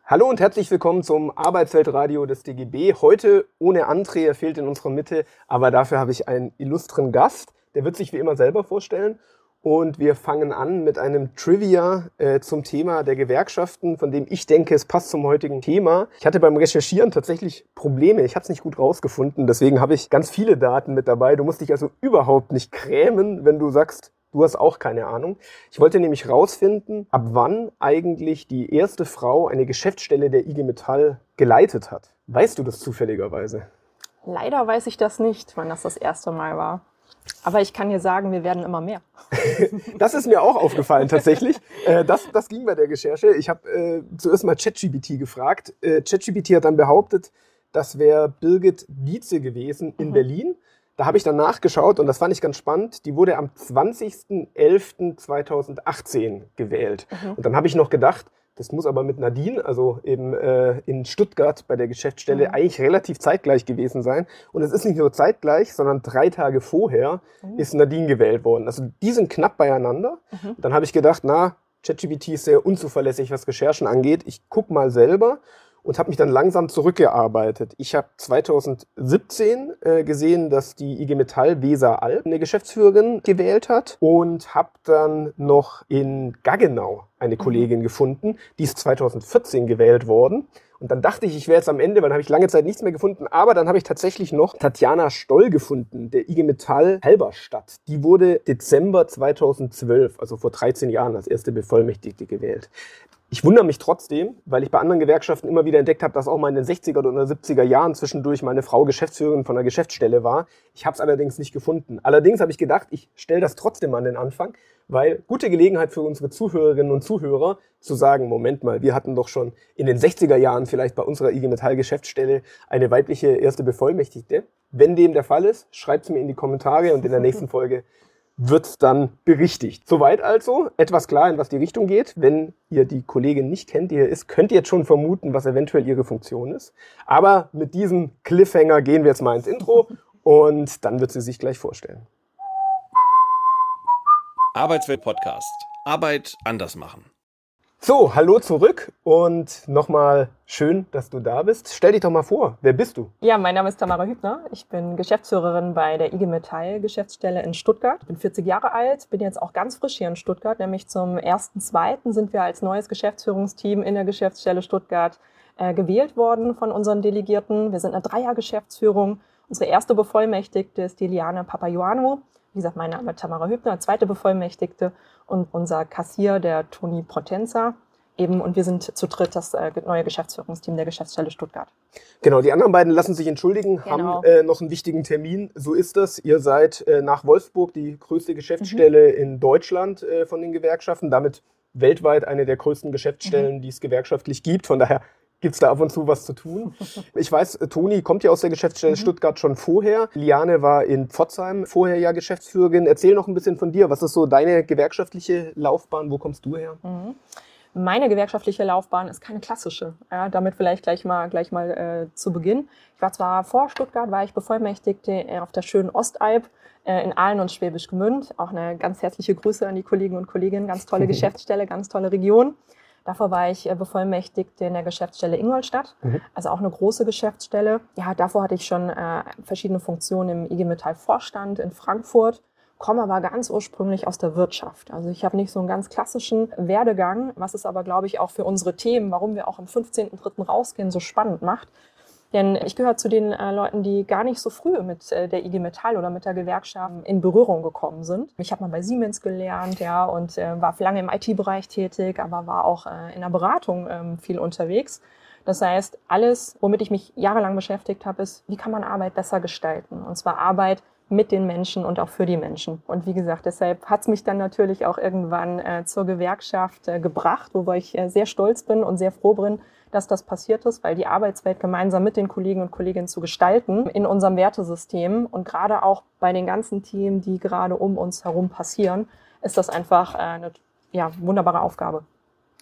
Hallo und herzlich willkommen zum Arbeitsweltradio des DGB. Heute ohne André, er fehlt in unserer Mitte, aber dafür habe ich einen illustren Gast. Der wird sich wie immer selber vorstellen. Und wir fangen an mit einem Trivia zum Thema der Gewerkschaften, von dem ich denke, es passt zum heutigen Thema. Ich hatte beim Recherchieren tatsächlich Probleme. Ich habe es nicht gut rausgefunden, deswegen habe ich ganz viele Daten mit dabei. Du musst dich also überhaupt nicht grämen, wenn du sagst, du hast auch keine Ahnung. Ich wollte nämlich rausfinden, ab wann eigentlich die erste Frau eine Geschäftsstelle der IG Metall geleitet hat. Weißt du das zufälligerweise? Leider weiß ich das nicht, wann das erste Mal war. Aber ich kann dir sagen, wir werden immer mehr. Das ist mir auch aufgefallen tatsächlich. Das ging bei der Recherche. Ich habe zuerst mal ChatGPT gefragt. ChatGPT hat dann behauptet, das wäre Birgit Dietze gewesen in Berlin. Da habe ich dann nachgeschaut und das fand ich ganz spannend. Die wurde am 20.11.2018 gewählt. Und dann habe ich noch gedacht, das muss aber mit Nadine, also eben in Stuttgart bei der Geschäftsstelle, eigentlich relativ zeitgleich gewesen sein. Und es ist nicht nur zeitgleich, sondern 3 Tage vorher ist Nadine gewählt worden. Also die sind knapp beieinander. Dann habe ich gedacht, ChatGPT ist sehr unzuverlässig, was Recherchen angeht. Ich gucke mal selber und habe mich dann langsam zurückgearbeitet. Ich habe 2017 gesehen, dass die IG Metall Weser Alb eine Geschäftsführerin gewählt hat und habe dann noch in Gaggenau eine Kollegin gefunden. Die ist 2014 gewählt worden. Und dann dachte ich wäre jetzt am Ende, weil dann habe ich lange Zeit nichts mehr gefunden. Aber dann habe ich tatsächlich noch Tatjana Stoll gefunden, der IG Metall Halberstadt. Die wurde Dezember 2012, also vor 13 Jahren, als erste Bevollmächtigte gewählt. Ich wundere mich trotzdem, weil ich bei anderen Gewerkschaften immer wieder entdeckt habe, dass auch mal in den 60er oder 70er Jahren zwischendurch meine Frau Geschäftsführerin von einer Geschäftsstelle war. Ich habe es allerdings nicht gefunden. Allerdings habe ich gedacht, ich stelle das trotzdem an den Anfang, weil gute Gelegenheit für unsere Zuhörerinnen und Zuhörer zu sagen, Moment mal, wir hatten doch schon in den 60er Jahren vielleicht bei unserer IG Metall Geschäftsstelle eine weibliche erste Bevollmächtigte. Wenn dem der Fall ist, schreibt es mir in die Kommentare und in der nächsten Folge wird dann berichtigt. Soweit also, etwas klar, in was die Richtung geht. Wenn ihr die Kollegin nicht kennt, die hier ist, könnt ihr jetzt schon vermuten, was eventuell ihre Funktion ist. Aber mit diesem Cliffhanger gehen wir jetzt mal ins Intro und dann wird sie sich gleich vorstellen. Arbeitswelt Podcast. Arbeit anders machen. So, hallo zurück und nochmal schön, dass du da bist. Stell dich doch mal vor, wer bist du? Ja, mein Name ist Tamara Hübner. Ich bin Geschäftsführerin bei der IG Metall Geschäftsstelle in Stuttgart. Ich bin 40 Jahre alt, bin jetzt auch ganz frisch hier in Stuttgart, nämlich zum 1.2. sind wir als neues Geschäftsführungsteam in der Geschäftsstelle Stuttgart gewählt worden von unseren Delegierten. Wir sind eine 3-Jahr-Geschäftsführung. Unsere erste Bevollmächtigte ist die Liane Papaioannou. Wie gesagt, mein Name ist Tamara Hübner, zweite Bevollmächtigte und unser Kassier, der Toni Potenza. Und wir sind zu dritt das neue Geschäftsführungsteam der Geschäftsstelle Stuttgart. Genau, die anderen beiden lassen sich entschuldigen, Genau. haben noch einen wichtigen Termin. So ist das. Ihr seid nach Wolfsburg die größte Geschäftsstelle in Deutschland von den Gewerkschaften, damit weltweit eine der größten Geschäftsstellen, die es gewerkschaftlich gibt. Von daher gibt es da ab und zu was zu tun. Ich weiß, Toni kommt ja aus der Geschäftsstelle Stuttgart schon vorher. Liane war in Pforzheim vorher ja Geschäftsführerin. Erzähl noch ein bisschen von dir. Was ist so deine gewerkschaftliche Laufbahn? Wo kommst du her? Meine gewerkschaftliche Laufbahn ist keine klassische. Ja, damit vielleicht gleich mal zu Beginn. Ich war zwar vor Stuttgart, war ich Bevollmächtigte auf der schönen Ostalb in Aalen und Schwäbisch Gmünd. Auch eine ganz herzliche Grüße an die Kollegen und Kolleginnen. Ganz tolle Geschäftsstelle, ganz tolle Region. Davor war ich Bevollmächtigte in der Geschäftsstelle Ingolstadt, also auch eine große Geschäftsstelle. Ja, davor hatte ich schon verschiedene Funktionen im IG Metall Vorstand in Frankfurt, komme aber ganz ursprünglich aus der Wirtschaft. Also ich habe nicht so einen ganz klassischen Werdegang, was es aber, glaube ich, auch für unsere Themen, warum wir auch am 15.03. rausgehen, so spannend macht. Denn ich gehöre zu den Leuten, die gar nicht so früh mit der IG Metall oder mit der Gewerkschaft in Berührung gekommen sind. Ich habe mal bei Siemens gelernt, ja, und war lange im IT-Bereich tätig, aber war auch in der Beratung viel unterwegs. Das heißt, alles, womit ich mich jahrelang beschäftigt habe, ist, wie kann man Arbeit besser gestalten? Und zwar Arbeit mit den Menschen und auch für die Menschen. Und wie gesagt, deshalb hat es mich dann natürlich auch irgendwann zur Gewerkschaft gebracht, wobei ich sehr stolz bin und sehr froh bin, dass das passiert ist, weil die Arbeitswelt gemeinsam mit den Kollegen und Kolleginnen zu gestalten in unserem Wertesystem und gerade auch bei den ganzen Themen, die gerade um uns herum passieren, ist das einfach eine wunderbare Aufgabe.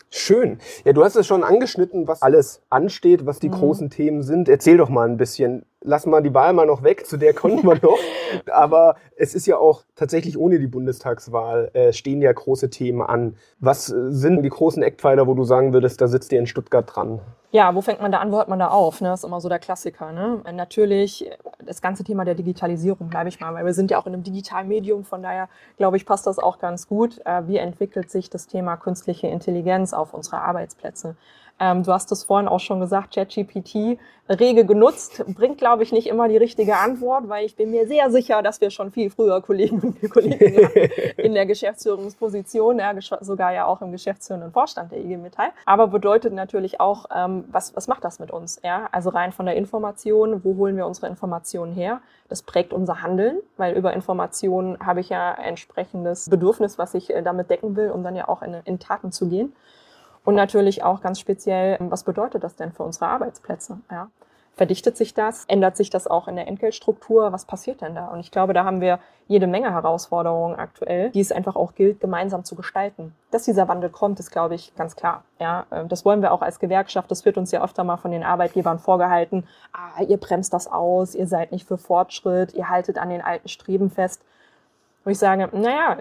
Schön. Ja, du hast es schon angeschnitten, was alles ansteht, was die großen Themen sind. Erzähl doch mal ein bisschen. lassen wir die Wahl mal noch weg, zu der kommen wir noch. Aber es ist ja auch tatsächlich ohne die Bundestagswahl stehen ja große Themen an. Was sind die großen Eckpfeiler, wo du sagen würdest, da sitzt ihr in Stuttgart dran? Ja, wo fängt man da an, wo hört man da auf? Ne? Das ist immer so der Klassiker. Ne? Natürlich das ganze Thema der Digitalisierung, bleibe ich mal, weil wir sind ja auch in einem digitalen Medium, von daher glaube ich, passt das auch ganz gut. Wie entwickelt sich das Thema künstliche Intelligenz auf unsere Arbeitsplätze? Du hast es vorhin auch schon gesagt, ChatGPT rege genutzt, bringt, glaube ich, nicht immer die richtige Antwort, weil ich bin mir sehr sicher, dass wir schon viel früher Kollegen und Kollegen hatten in der Geschäftsführungsposition, ja, sogar ja auch im geschäftsführenden Vorstand der IG Metall. Aber bedeutet natürlich auch, was macht das mit uns? Ja? Also rein von der Information, wo holen wir unsere Informationen her? Das prägt unser Handeln, weil über Informationen habe ich ja ein entsprechendes Bedürfnis, was ich damit decken will, um dann ja auch in Taten zu gehen. Und natürlich auch ganz speziell, was bedeutet das denn für unsere Arbeitsplätze? Ja? Verdichtet sich das? Ändert sich das auch in der Entgeltstruktur? Was passiert denn da? Und ich glaube, da haben wir jede Menge Herausforderungen aktuell, die es einfach auch gilt, gemeinsam zu gestalten. Dass dieser Wandel kommt, ist, glaube ich, ganz klar. Ja, das wollen wir auch als Gewerkschaft. Das wird uns ja öfter mal von den Arbeitgebern vorgehalten. Ihr bremst das aus, ihr seid nicht für Fortschritt, ihr haltet an den alten Streben fest. Wo ich sage,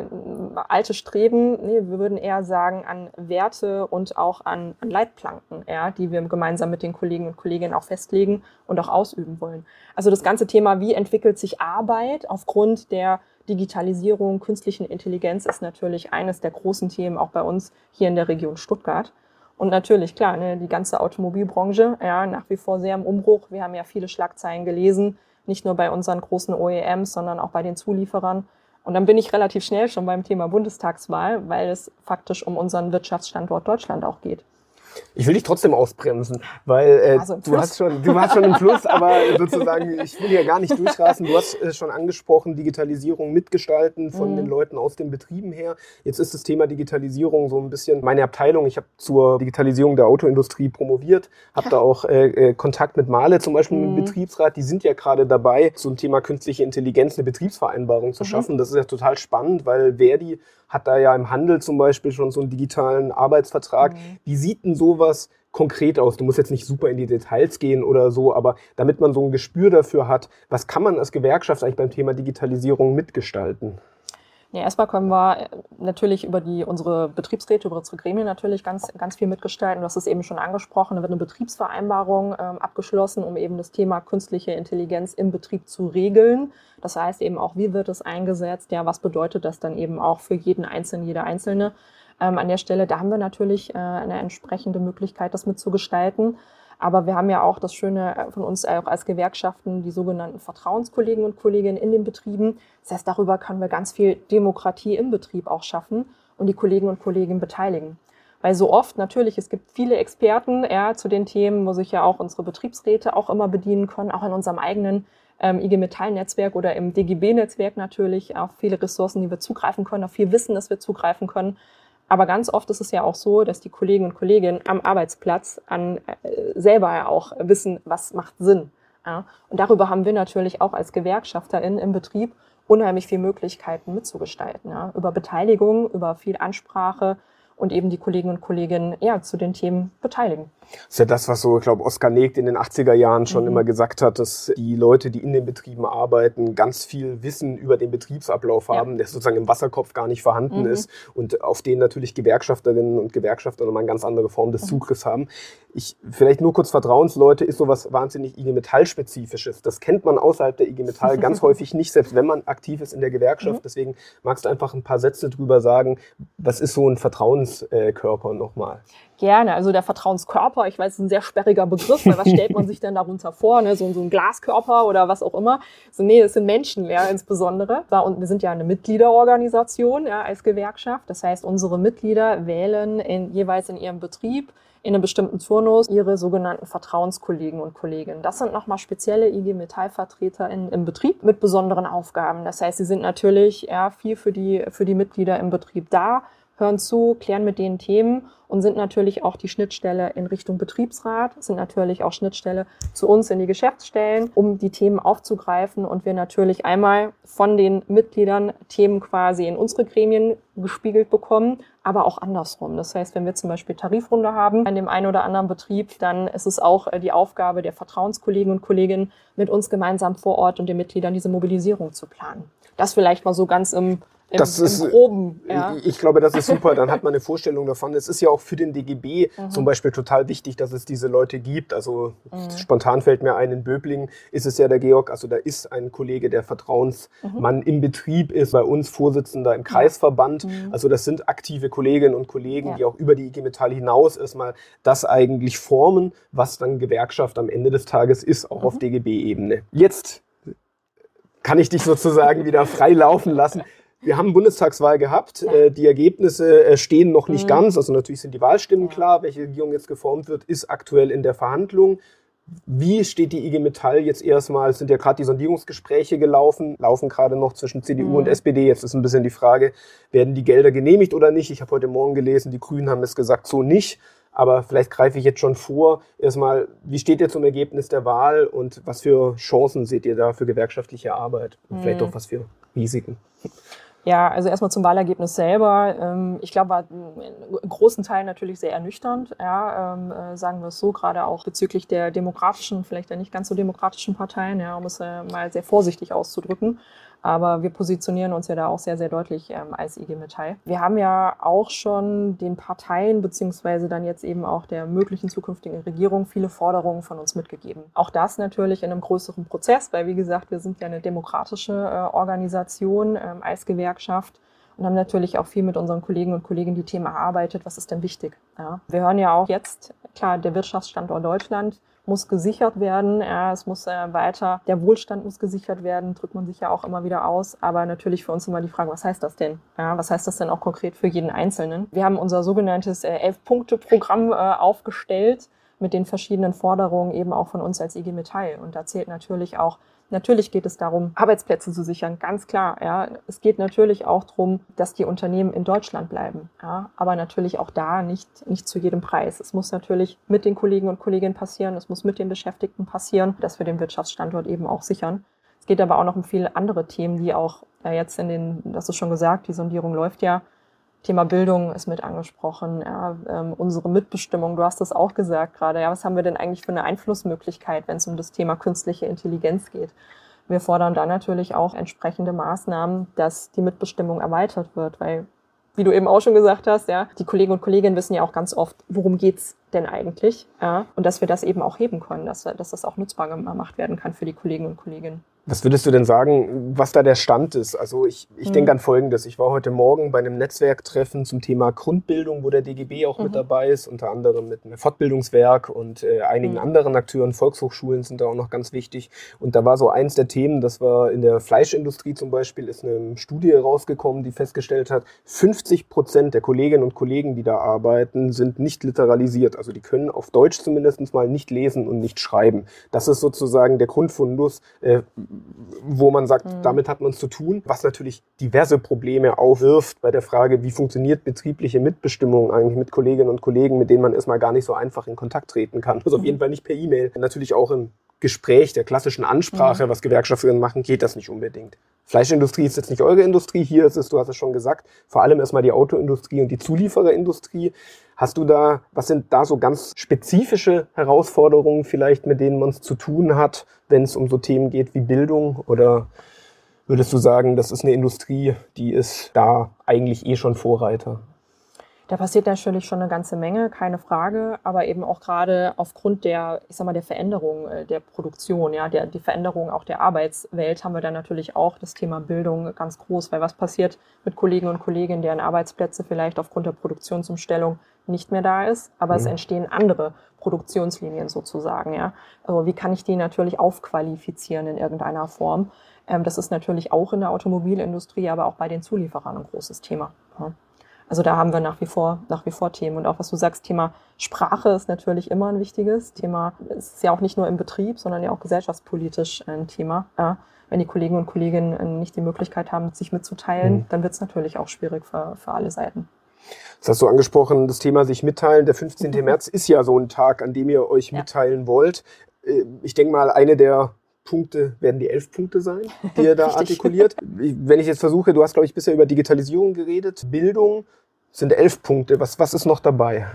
alte Streben, wir würden eher sagen an Werte und auch an Leitplanken, ja, die wir gemeinsam mit den Kollegen und Kolleginnen auch festlegen und auch ausüben wollen. Also das ganze Thema, wie entwickelt sich Arbeit aufgrund der Digitalisierung, künstlichen Intelligenz, ist natürlich eines der großen Themen auch bei uns hier in der Region Stuttgart. Und natürlich, klar, die ganze Automobilbranche, ja, nach wie vor sehr im Umbruch. Wir haben ja viele Schlagzeilen gelesen, nicht nur bei unseren großen OEMs, sondern auch bei den Zulieferern. Und dann bin ich relativ schnell schon beim Thema Bundestagswahl, weil es faktisch um unseren Wirtschaftsstandort Deutschland auch geht. Ich will dich trotzdem ausbremsen, weil du hast schon einen Fluss, aber sozusagen, ich will ja gar nicht durchrasen. Du hast schon angesprochen, Digitalisierung mitgestalten von den Leuten aus den Betrieben her. Jetzt ist das Thema Digitalisierung so ein bisschen meine Abteilung. Ich habe zur Digitalisierung der Autoindustrie promoviert, habe da auch Kontakt mit Mahle, zum Beispiel mit dem Betriebsrat. Die sind ja gerade dabei, zum Thema künstliche Intelligenz eine Betriebsvereinbarung zu schaffen. Das ist ja total spannend, weil Verdi hat da ja im Handel zum Beispiel schon so einen digitalen Arbeitsvertrag. Wie sieht denn sowas konkret aus? Du musst jetzt nicht super in die Details gehen oder so, aber damit man so ein Gespür dafür hat, was kann man als Gewerkschaft eigentlich beim Thema Digitalisierung mitgestalten? Ja, erstmal können wir natürlich über unsere Betriebsräte, über unsere Gremien natürlich ganz viel mitgestalten. Du hast es eben schon angesprochen, da wird eine Betriebsvereinbarung abgeschlossen, um eben das Thema künstliche Intelligenz im Betrieb zu regeln. Das heißt eben auch, wie wird es eingesetzt? Ja, was bedeutet das dann eben auch für jeden Einzelnen, jede Einzelne? An der Stelle, da haben wir natürlich eine entsprechende Möglichkeit, das mitzugestalten. Aber wir haben ja auch das Schöne von uns auch als Gewerkschaften, die sogenannten Vertrauenskollegen und Kolleginnen in den Betrieben. Das heißt, darüber können wir ganz viel Demokratie im Betrieb auch schaffen und die Kollegen und Kolleginnen beteiligen. Weil so oft natürlich, es gibt viele Experten zu den Themen, wo sich ja auch unsere Betriebsräte auch immer bedienen können, auch in unserem eigenen IG Metall-Netzwerk oder im DGB-Netzwerk natürlich, auch viele Ressourcen, die wir zugreifen können, auf viel Wissen, das wir zugreifen können. Aber ganz oft ist es ja auch so, dass die Kollegen und Kolleginnen am Arbeitsplatz selber ja auch wissen, was macht Sinn. Ja? Und darüber haben wir natürlich auch als GewerkschafterInnen im Betrieb unheimlich viele Möglichkeiten mitzugestalten. Ja? Über Beteiligung, über viel Ansprache und eben die Kollegen und Kolleginnen zu den Themen beteiligen. Das ist ja das, was so, ich glaube, Oskar Negt in den 80er Jahren schon immer gesagt hat, dass die Leute, die in den Betrieben arbeiten, ganz viel Wissen über den Betriebsablauf haben, der sozusagen im Wasserkopf gar nicht vorhanden ist und auf den natürlich Gewerkschafterinnen und Gewerkschafter nochmal eine ganz andere Form des Zugriffs haben. Vielleicht nur kurz Vertrauensleute ist sowas wahnsinnig IG Metall-spezifisches. Das kennt man außerhalb der IG Metall ganz häufig nicht, selbst wenn man aktiv ist in der Gewerkschaft. Deswegen magst du einfach ein paar Sätze drüber sagen, was ist so ein Vertrauenskörper nochmal? Gerne, also der Vertrauenskörper, ich weiß, es ist ein sehr sperriger Begriff, weil was stellt man sich denn darunter vor, ne? So ein Glaskörper oder was auch immer. So, nee, es sind Menschen, insbesondere. Und wir sind ja eine Mitgliederorganisation als Gewerkschaft. Das heißt, unsere Mitglieder wählen jeweils in ihrem Betrieb in einem bestimmten Turnus ihre sogenannten Vertrauenskollegen und Kolleginnen. Das sind nochmal spezielle IG Metall-Vertreter im Betrieb mit besonderen Aufgaben. Das heißt, sie sind natürlich viel für die Mitglieder im Betrieb da, hören zu, klären mit denen Themen und sind natürlich auch die Schnittstelle in Richtung Betriebsrat, sind natürlich auch Schnittstelle zu uns in die Geschäftsstellen, um die Themen aufzugreifen und wir natürlich einmal von den Mitgliedern Themen quasi in unsere Gremien gespiegelt bekommen, aber auch andersrum. Das heißt, wenn wir zum Beispiel Tarifrunde haben in dem einen oder anderen Betrieb, dann ist es auch die Aufgabe der Vertrauenskollegen und Kolleginnen, mit uns gemeinsam vor Ort und den Mitgliedern diese Mobilisierung zu planen. Das vielleicht mal so ganz im Groben. Ja. Ich glaube, das ist super. Dann hat man eine Vorstellung davon. Es ist ja auch für den DGB zum Beispiel total wichtig, dass es diese Leute gibt. Also spontan fällt mir ein, in Böblingen ist es ja der Georg, also da ist ein Kollege, der Vertrauensmann im Betrieb ist, bei uns Vorsitzender im Kreisverband. Also das sind aktive Kolleginnen und Kollegen, die auch über die IG Metall hinaus erstmal das eigentlich formen, was dann Gewerkschaft am Ende des Tages ist, auch auf DGB-Ebene. Jetzt kann ich dich sozusagen wieder frei laufen lassen. Wir haben Bundestagswahl gehabt. Die Ergebnisse stehen noch nicht ganz. Also natürlich sind die Wahlstimmen klar. Welche Regierung jetzt geformt wird, ist aktuell in der Verhandlung. Wie steht die IG Metall jetzt erstmal? Es sind ja gerade die Sondierungsgespräche laufen gerade noch zwischen CDU und SPD. Jetzt ist ein bisschen die Frage, werden die Gelder genehmigt oder nicht? Ich habe heute Morgen gelesen, die Grünen haben es gesagt, so nicht. Aber vielleicht greife ich jetzt schon vor. Erstmal, wie steht ihr zum Ergebnis der Wahl und was für Chancen seht ihr da für gewerkschaftliche Arbeit? Und vielleicht auch was für Risiken? Ja, also erstmal zum Wahlergebnis selber. Ich glaube, war in großen Teilen natürlich sehr ernüchternd, sagen wir es so, gerade auch bezüglich der demokratischen, vielleicht ja nicht ganz so demokratischen Parteien, um es mal sehr vorsichtig auszudrücken. Aber wir positionieren uns ja da auch sehr, sehr deutlich als IG Metall. Wir haben ja auch schon den Parteien beziehungsweise dann jetzt eben auch der möglichen zukünftigen Regierung viele Forderungen von uns mitgegeben. Auch das natürlich in einem größeren Prozess, weil wie gesagt, wir sind ja eine demokratische Organisation als Gewerkschaft und haben natürlich auch viel mit unseren Kollegen und Kolleginnen die Themen erarbeitet. Was ist denn wichtig? Ja. Wir hören ja auch jetzt, klar, der Wirtschaftsstandort Deutschland muss gesichert werden. Es muss weiter, der Wohlstand muss gesichert werden, drückt man sich ja auch immer wieder aus. Aber natürlich für uns immer die Frage, was heißt das denn? Was heißt das denn auch konkret für jeden Einzelnen? Wir haben unser sogenanntes 11-Punkte-Programm aufgestellt mit den verschiedenen Forderungen eben auch von uns als IG Metall. Und da zählt natürlich geht es darum, Arbeitsplätze zu sichern, ganz klar. Ja. Es geht natürlich auch darum, dass die Unternehmen in Deutschland bleiben. Ja. Aber natürlich auch da nicht zu jedem Preis. Es muss natürlich mit den Kollegen und Kolleginnen passieren, es muss mit den Beschäftigten passieren, dass wir den Wirtschaftsstandort eben auch sichern. Es geht aber auch noch um viele andere Themen, die auch jetzt das ist schon gesagt, die Sondierung läuft ja. Thema Bildung ist mit angesprochen, unsere Mitbestimmung, du hast es auch gesagt gerade, was haben wir denn eigentlich für eine Einflussmöglichkeit, wenn es um das Thema künstliche Intelligenz geht? Wir fordern dann natürlich auch entsprechende Maßnahmen, dass die Mitbestimmung erweitert wird, weil, wie du eben auch schon gesagt hast, die Kollegen und Kolleginnen wissen ja auch ganz oft, worum geht's denn eigentlich? Und dass wir das eben auch heben können, dass das auch nutzbar gemacht werden kann für die Kollegen und Kolleginnen. Was würdest du denn sagen, was da der Stand ist? Also ich denke an Folgendes. Ich war heute Morgen bei einem Netzwerktreffen zum Thema Grundbildung, wo der DGB auch mit dabei ist, unter anderem mit einem Fortbildungswerk und einigen anderen Akteuren. Volkshochschulen sind da auch noch ganz wichtig. Und da war so eins der Themen, das war in der Fleischindustrie zum Beispiel, ist eine Studie rausgekommen, die festgestellt hat, 50% der Kolleginnen und Kollegen, die da arbeiten, sind nicht literalisiert. Also die können auf Deutsch zumindest mal nicht lesen und nicht schreiben. Das ist sozusagen der Grundfundus, wo man sagt, damit hat man es zu tun, was natürlich diverse Probleme aufwirft bei der Frage, wie funktioniert betriebliche Mitbestimmung eigentlich mit Kolleginnen und Kollegen, mit denen man erstmal gar nicht so einfach in Kontakt treten kann. Also auf jeden Fall nicht per E-Mail. Natürlich auch im Gespräch der klassischen Ansprache, was Gewerkschafterinnen machen, geht das nicht unbedingt. Fleischindustrie ist jetzt nicht eure Industrie, hier ist es, du hast es schon gesagt, vor allem erstmal die Autoindustrie und die Zuliefererindustrie. Hast du da, was sind da so ganz spezifische Herausforderungen vielleicht, mit denen man es zu tun hat, wenn es um so Themen geht wie Bildung? Oder würdest du sagen, das ist eine Industrie, die ist da eigentlich schon Vorreiter? Da passiert natürlich schon eine ganze Menge, keine Frage, aber eben auch gerade aufgrund der Veränderung der Produktion, die Veränderung auch der Arbeitswelt haben wir dann natürlich auch das Thema Bildung ganz groß, weil was passiert mit Kollegen und Kolleginnen, deren Arbeitsplätze vielleicht aufgrund der Produktionsumstellung nicht mehr da ist, aber es entstehen andere Produktionslinien sozusagen, Also wie kann ich die natürlich aufqualifizieren in irgendeiner Form? Das ist natürlich auch in der Automobilindustrie, aber auch bei den Zulieferern ein großes Thema. Also da haben wir nach wie vor Themen. Und auch was du sagst, Thema Sprache ist natürlich immer ein wichtiges Thema. Es ist ja auch nicht nur im Betrieb, sondern ja auch gesellschaftspolitisch ein Thema. Wenn die Kollegen und Kolleginnen nicht die Möglichkeit haben, sich mitzuteilen, dann wird es natürlich auch schwierig für alle Seiten. Das hast du angesprochen, das Thema sich mitteilen. Der 15. März ist ja so ein Tag, an dem ihr euch mitteilen wollt. Ich denke mal, eine der Punkte werden die 11 Punkte sein, die ihr da artikuliert. Wenn ich jetzt versuche, du hast, glaube ich, bisher über Digitalisierung geredet, Bildung, sind 11 Punkte. Was ist noch dabei?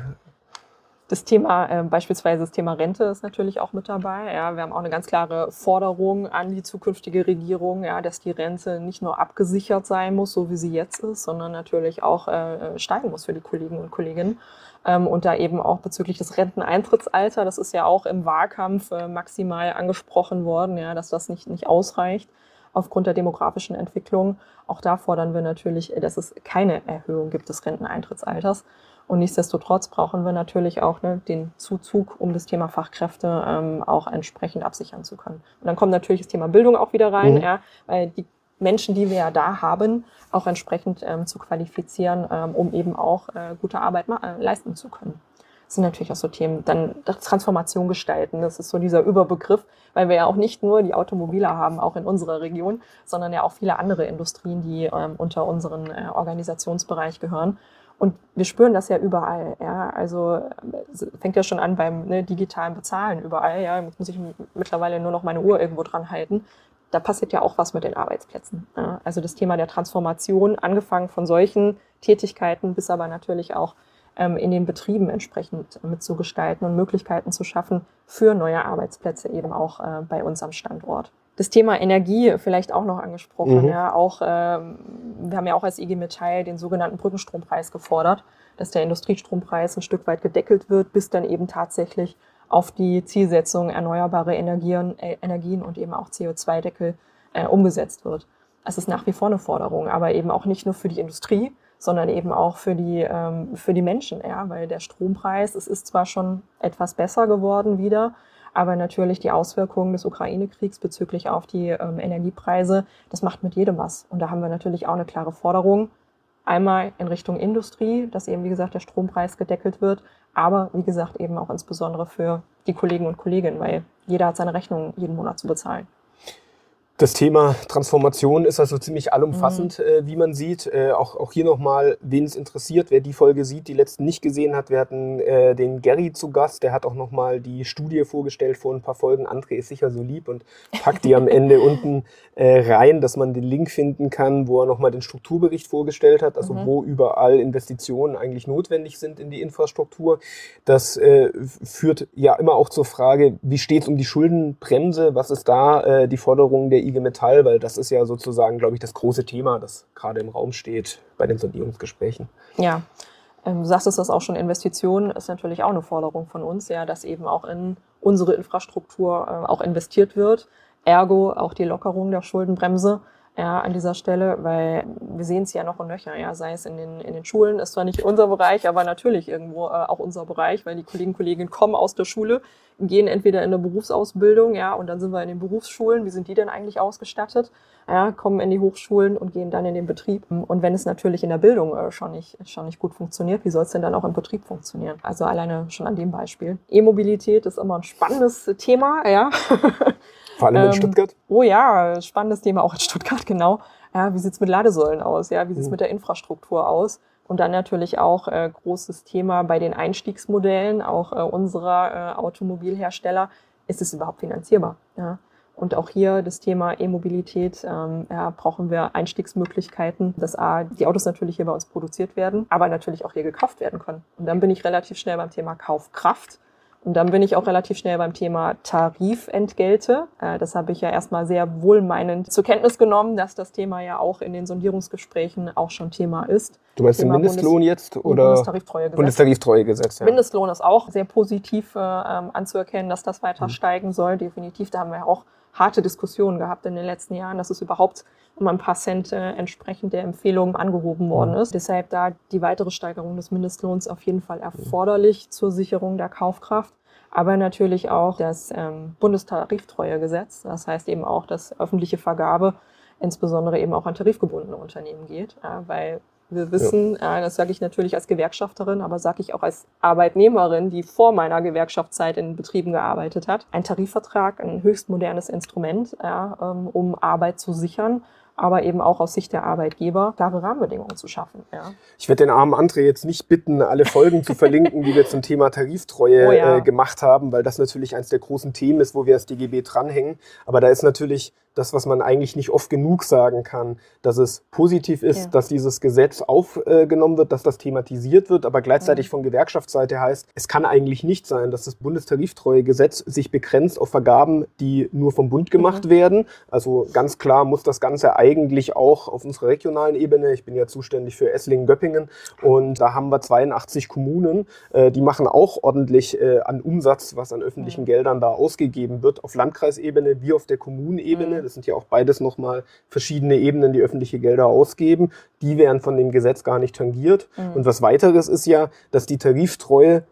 Das Thema, beispielsweise das Thema Rente ist natürlich auch mit dabei. Ja, wir haben auch eine ganz klare Forderung an die zukünftige Regierung, ja, dass die Rente nicht nur abgesichert sein muss, so wie sie jetzt ist, sondern natürlich auch steigen muss für die Kollegen und Kolleginnen. Und da eben auch bezüglich des Renteneintrittsalters, das ist ja auch im Wahlkampf maximal angesprochen worden, ja, dass das nicht ausreicht aufgrund der demografischen Entwicklung. Auch da fordern wir natürlich, dass es keine Erhöhung gibt des Renteneintrittsalters. Und nichtsdestotrotz brauchen wir natürlich auch den Zuzug, um das Thema Fachkräfte auch entsprechend absichern zu können. Und dann kommt natürlich das Thema Bildung auch wieder rein, ja, weil die Menschen, die wir ja da haben, auch entsprechend zu qualifizieren, um eben auch gute Arbeit leisten zu können. Das sind natürlich auch so Themen. Dann das Transformation gestalten, das ist so dieser Überbegriff, weil wir ja auch nicht nur die Automobile haben, auch in unserer Region, sondern ja auch viele andere Industrien, die unter unseren Organisationsbereich gehören. Und wir spüren das ja überall. Ja? Also es fängt ja schon an beim digitalen Bezahlen überall. Ja? Muss ich mittlerweile nur noch meine Uhr irgendwo dran halten. Da passiert ja auch was mit den Arbeitsplätzen. Ja? Also das Thema der Transformation, angefangen von solchen Tätigkeiten, bis aber natürlich auch in den Betrieben entsprechend mitzugestalten und Möglichkeiten zu schaffen für neue Arbeitsplätze eben auch bei uns am Standort. Das Thema Energie vielleicht auch noch angesprochen. Ja, auch, wir haben ja auch als IG Metall den sogenannten Brückenstrompreis gefordert, dass der Industriestrompreis ein Stück weit gedeckelt wird, bis dann eben tatsächlich auf die Zielsetzung erneuerbare Energien und eben auch CO2-Deckel umgesetzt wird. Das ist nach wie vor eine Forderung, aber eben auch nicht nur für die Industrie, sondern eben auch für die Menschen. Ja, weil der Strompreis, es ist zwar schon etwas besser geworden wieder, aber natürlich die Auswirkungen des Ukraine-Kriegs bezüglich auf die Energiepreise, das macht mit jedem was. Und da haben wir natürlich auch eine klare Forderung. Einmal in Richtung Industrie, dass eben, wie gesagt, der Strompreis gedeckelt wird. Aber, wie gesagt, eben auch insbesondere für die Kollegen und Kolleginnen, weil jeder hat seine Rechnung jeden Monat zu bezahlen. Das Thema Transformation ist also ziemlich allumfassend, wie man sieht. Auch hier nochmal, wen es interessiert, wer die Folge sieht, die letzten nicht gesehen hat. Wir hatten den Gary zu Gast, der hat auch nochmal die Studie vorgestellt vor ein paar Folgen. André ist sicher so lieb und packt die am Ende unten rein, dass man den Link finden kann, wo er nochmal den Strukturbericht vorgestellt hat, also wo überall Investitionen eigentlich notwendig sind in die Infrastruktur. Das führt ja immer auch zur Frage, wie steht es um die Schuldenbremse? Was ist da die Forderung der IG Metall, weil das ist ja sozusagen, glaube ich, das große Thema, das gerade im Raum steht bei den Sondierungsgesprächen. Ja, du sagst es, das auch schon, Investitionen ist natürlich auch eine Forderung von uns, ja, dass eben auch in unsere Infrastruktur auch investiert wird, ergo auch die Lockerung der Schuldenbremse. Ja, an dieser Stelle, weil wir sehen es ja noch und nöcher, ja, sei es in den Schulen, ist zwar nicht unser Bereich, aber natürlich irgendwo auch unser Bereich, weil die Kolleginnen kommen aus der Schule, gehen entweder in eine Berufsausbildung, ja, und dann sind wir in den Berufsschulen, wie sind die denn eigentlich ausgestattet? Ja, kommen in die Hochschulen und gehen dann in den Betrieb. Und wenn es natürlich in der Bildung schon nicht gut funktioniert, wie soll es denn dann auch im Betrieb funktionieren? Also alleine schon an dem Beispiel. E-Mobilität ist immer ein spannendes Thema, ja. Vor allem in Stuttgart? Oh ja, spannendes Thema auch in Stuttgart, genau. Ja, wie sieht's mit Ladesäulen aus? Ja, wie sieht's mit der Infrastruktur aus? Und dann natürlich auch großes Thema bei den Einstiegsmodellen, auch unserer Automobilhersteller. Ist es überhaupt finanzierbar? Ja? Und auch hier das Thema E-Mobilität, brauchen wir Einstiegsmöglichkeiten, dass die Autos natürlich hier bei uns produziert werden, aber natürlich auch hier gekauft werden können. Und dann bin ich relativ schnell beim Thema Kaufkraft. Und dann bin ich auch relativ schnell beim Thema Tarifentgelte. Das habe ich ja erstmal sehr wohlmeinend zur Kenntnis genommen, dass das Thema ja auch in den Sondierungsgesprächen auch schon Thema ist. Du meinst den Mindestlohn jetzt oder Bundestariftreuegesetz? Bundestariftreuegesetz, ja. Mindestlohn ist auch sehr positiv anzuerkennen, dass das weiter steigen soll. Definitiv, da haben wir auch harte Diskussionen gehabt in den letzten Jahren, dass es überhaupt um ein paar Cent entsprechend der Empfehlung angehoben worden ist. Deshalb da die weitere Steigerung des Mindestlohns auf jeden Fall erforderlich zur Sicherung der Kaufkraft. Aber natürlich auch das Bundestariftreuegesetz, das heißt eben auch, dass öffentliche Vergabe insbesondere eben auch an tarifgebundene Unternehmen geht, weil wir wissen, das sage ich natürlich als Gewerkschafterin, aber sage ich auch als Arbeitnehmerin, die vor meiner Gewerkschaftszeit in Betrieben gearbeitet hat. Ein Tarifvertrag, ein höchst modernes Instrument, um Arbeit zu sichern, aber eben auch aus Sicht der Arbeitgeber klare Rahmenbedingungen zu schaffen. Ja. Ich werde den armen André jetzt nicht bitten, alle Folgen zu verlinken, die wir zum Thema Tariftreue gemacht haben, weil das natürlich eines der großen Themen ist, wo wir als DGB dranhängen. Aber da ist natürlich das, was man eigentlich nicht oft genug sagen kann, dass es positiv ist, dass dieses Gesetz aufgenommen wird, dass das thematisiert wird, aber gleichzeitig von Gewerkschaftsseite heißt, es kann eigentlich nicht sein, dass das Bundestariftreuegesetz sich begrenzt auf Vergaben, die nur vom Bund gemacht werden. Also ganz klar muss das Ganze eigentlich auch auf unserer regionalen Ebene, ich bin ja zuständig für Esslingen-Göppingen und da haben wir 82 Kommunen, die machen auch ordentlich an Umsatz, was an öffentlichen Geldern da ausgegeben wird, auf Landkreisebene wie auf der Kommunenebene. Das sind ja auch beides nochmal verschiedene Ebenen, die öffentliche Gelder ausgeben. Die werden von dem Gesetz gar nicht tangiert. Und was weiteres ist ja, dass die Tariftreue,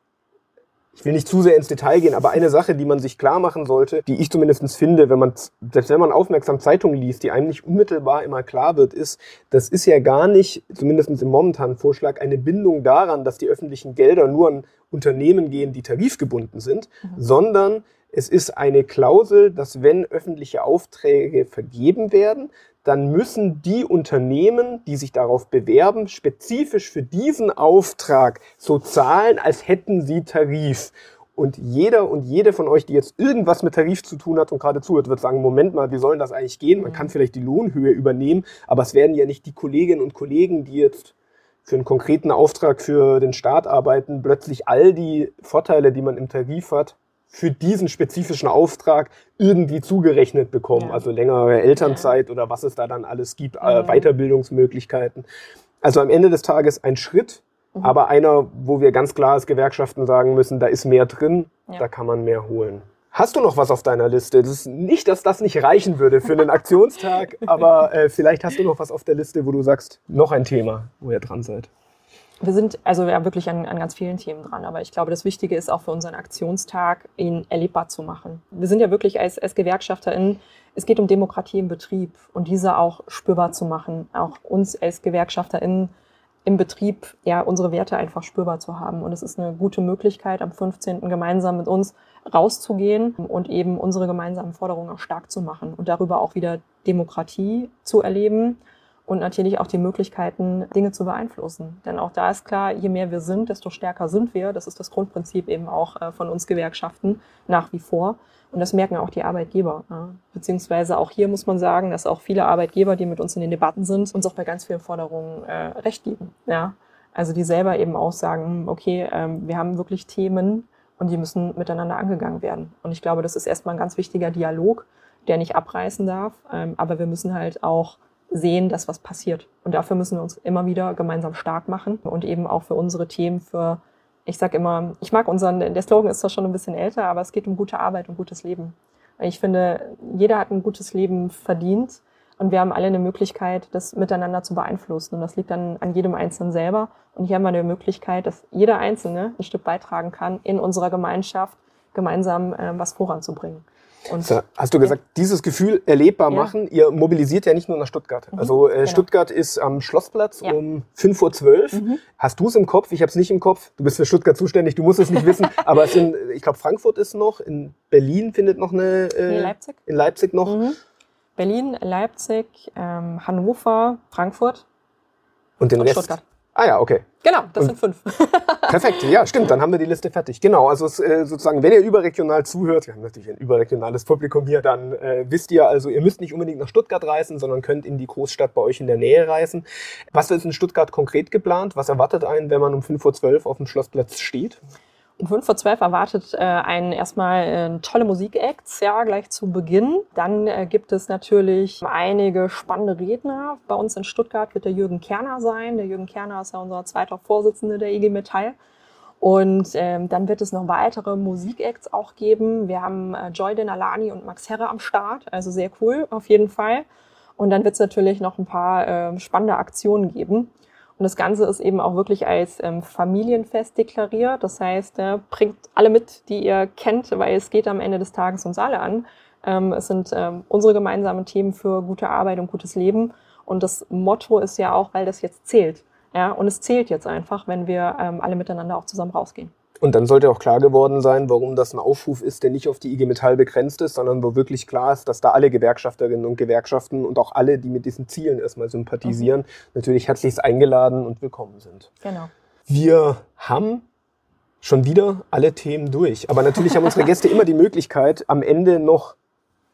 ich will nicht zu sehr ins Detail gehen, aber eine Sache, die man sich klar machen sollte, die ich zumindest finde, selbst wenn man aufmerksam Zeitungen liest, die einem nicht unmittelbar immer klar wird, ist, das ist ja gar nicht, zumindest im momentanen Vorschlag, eine Bindung daran, dass die öffentlichen Gelder nur an Unternehmen gehen, die tarifgebunden sind, sondern es ist eine Klausel, dass wenn öffentliche Aufträge vergeben werden, dann müssen die Unternehmen, die sich darauf bewerben, spezifisch für diesen Auftrag so zahlen, als hätten sie Tarif. Und jeder und jede von euch, die jetzt irgendwas mit Tarif zu tun hat und gerade zuhört, wird sagen, Moment mal, wie soll das eigentlich gehen? Man kann vielleicht die Lohnhöhe übernehmen, aber es werden ja nicht die Kolleginnen und Kollegen, die jetzt für einen konkreten Auftrag für den Staat arbeiten, plötzlich all die Vorteile, die man im Tarif hat, für diesen spezifischen Auftrag irgendwie zugerechnet bekommen. Also längere Elternzeit oder was es da dann alles gibt, Weiterbildungsmöglichkeiten. Also am Ende des Tages ein Schritt, aber einer, wo wir ganz klar als Gewerkschaften sagen müssen, da ist mehr drin, da kann man mehr holen. Hast du noch was auf deiner Liste? Das ist nicht, dass das nicht reichen würde für einen Aktionstag, aber vielleicht hast du noch was auf der Liste, wo du sagst, noch ein Thema, wo ihr dran seid. Wir sind also wirklich an ganz vielen Themen dran, aber ich glaube, das Wichtige ist auch für unseren Aktionstag, ihn erlebbar zu machen. Wir sind ja wirklich als GewerkschafterInnen, es geht um Demokratie im Betrieb und diese auch spürbar zu machen, auch uns als GewerkschafterInnen im Betrieb unsere Werte einfach spürbar zu haben. Und es ist eine gute Möglichkeit, am 15. gemeinsam mit uns rauszugehen und eben unsere gemeinsamen Forderungen auch stark zu machen und darüber auch wieder Demokratie zu erleben. Und natürlich auch die Möglichkeiten, Dinge zu beeinflussen. Denn auch da ist klar, je mehr wir sind, desto stärker sind wir. Das ist das Grundprinzip eben auch von uns Gewerkschaften nach wie vor. Und das merken auch die Arbeitgeber. Beziehungsweise auch hier muss man sagen, dass auch viele Arbeitgeber, die mit uns in den Debatten sind, uns auch bei ganz vielen Forderungen Recht geben. Ja? Also die selber eben auch sagen, okay, wir haben wirklich Themen und die müssen miteinander angegangen werden. Und ich glaube, das ist erstmal ein ganz wichtiger Dialog, der nicht abreißen darf. Aber wir müssen halt auch sehen, dass was passiert. Und dafür müssen wir uns immer wieder gemeinsam stark machen und eben auch für unsere Themen, ich sag immer, ich mag der Slogan ist zwar schon ein bisschen älter, aber es geht um gute Arbeit und gutes Leben. Ich finde, jeder hat ein gutes Leben verdient und wir haben alle eine Möglichkeit, das miteinander zu beeinflussen. Und das liegt dann an jedem Einzelnen selber. Und hier haben wir eine Möglichkeit, dass jeder Einzelne ein Stück beitragen kann, in unserer Gemeinschaft gemeinsam was voranzubringen. Und hast du gesagt, dieses Gefühl erlebbar machen, ihr mobilisiert ja nicht nur nach Stuttgart. Also Stuttgart ist am Schlossplatz um 5:12 Uhr. Hast du es im Kopf? Ich habe es nicht im Kopf. Du bist für Stuttgart zuständig, du musst es nicht wissen. Aber ich glaube, Frankfurt ist noch, in Berlin findet noch eine... Leipzig. In Leipzig noch. Berlin, Leipzig, Hannover, Frankfurt und den Rest. Stuttgart. Ah ja, okay. Genau, das sind 5. Perfekt, ja, stimmt, dann haben wir die Liste fertig. Genau, also sozusagen, wenn ihr überregional zuhört, wir haben natürlich ein überregionales Publikum hier, dann wisst ihr also, ihr müsst nicht unbedingt nach Stuttgart reisen, sondern könnt in die Großstadt bei euch in der Nähe reisen. Was ist in Stuttgart konkret geplant? Was erwartet einen, wenn man um 5:12 Uhr auf dem Schlossplatz steht? Um 5:12 Uhr erwartet einen erstmal tolle Musikacts, gleich zu Beginn. Dann gibt es natürlich einige spannende Redner. Bei uns in Stuttgart wird der Jürgen Kerner sein. Der Jürgen Kerner ist ja unser zweiter Vorsitzender der IG Metall. Und dann wird es noch weitere Musikacts auch geben. Wir haben Joy Denalani und Max Herre am Start, also sehr cool auf jeden Fall. Und dann wird es natürlich noch ein paar spannende Aktionen geben. Und das Ganze ist eben auch wirklich als Familienfest deklariert. Das heißt, bringt alle mit, die ihr kennt, weil es geht am Ende des Tages uns alle an. Es sind unsere gemeinsamen Themen für gute Arbeit und gutes Leben. Und das Motto ist ja auch, weil das jetzt zählt. Ja? Und es zählt jetzt einfach, wenn wir alle miteinander auch zusammen rausgehen. Und dann sollte auch klar geworden sein, warum das ein Aufruf ist, der nicht auf die IG Metall begrenzt ist, sondern wo wirklich klar ist, dass da alle Gewerkschafterinnen und Gewerkschaften und auch alle, die mit diesen Zielen erstmal sympathisieren, natürlich herzlichst eingeladen und willkommen sind. Genau. Wir haben schon wieder alle Themen durch. Aber natürlich haben unsere Gäste immer die Möglichkeit, am Ende noch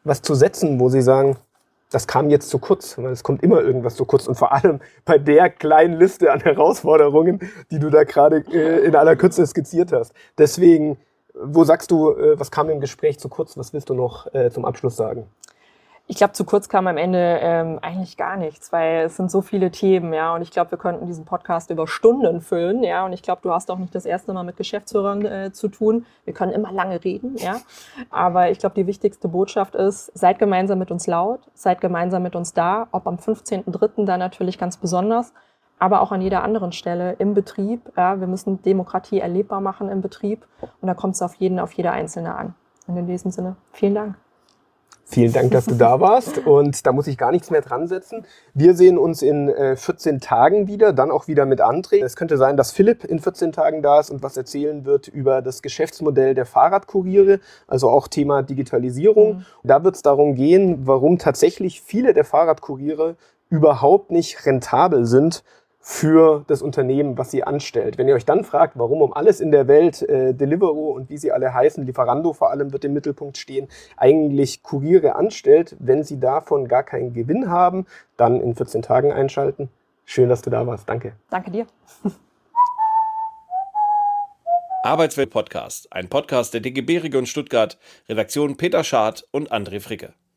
was zu setzen, wo Sie sagen, das kam jetzt zu kurz, weil es kommt immer irgendwas zu kurz und vor allem bei der kleinen Liste an Herausforderungen, die du da gerade in aller Kürze skizziert hast. Deswegen, wo sagst du, was kam im Gespräch zu kurz, was willst du noch zum Abschluss sagen? Ich glaube, zu kurz kam am Ende eigentlich gar nichts, weil es sind so viele Themen, ja, und ich glaube, wir könnten diesen Podcast über Stunden füllen, ja, und ich glaube, du hast auch nicht das erste Mal mit Geschäftsführern zu tun. Wir können immer lange reden, ja, aber ich glaube, die wichtigste Botschaft ist, seid gemeinsam mit uns laut, seid gemeinsam mit uns da, ob am 15.03. da natürlich ganz besonders, aber auch an jeder anderen Stelle im Betrieb, ja, wir müssen Demokratie erlebbar machen im Betrieb und da kommt es auf jede Einzelne an. Und in diesem Sinne, vielen Dank. Vielen Dank, dass du da warst und da muss ich gar nichts mehr dran setzen. Wir sehen uns in 14 Tagen wieder, dann auch wieder mit André. Es könnte sein, dass Philipp in 14 Tagen da ist und was erzählen wird über das Geschäftsmodell der Fahrradkuriere, also auch Thema Digitalisierung. Da wird es darum gehen, warum tatsächlich viele der Fahrradkuriere überhaupt nicht rentabel sind für das Unternehmen, was sie anstellt. Wenn ihr euch dann fragt, warum um alles in der Welt Deliveroo und wie sie alle heißen, Lieferando vor allem wird im Mittelpunkt stehen, eigentlich Kuriere anstellt, wenn sie davon gar keinen Gewinn haben, dann in 14 Tagen einschalten. Schön, dass du da warst. Danke. Danke dir. Arbeitswelt Podcast, ein Podcast der DGB Region Stuttgart, Redaktion Peter Schad und André Fricke.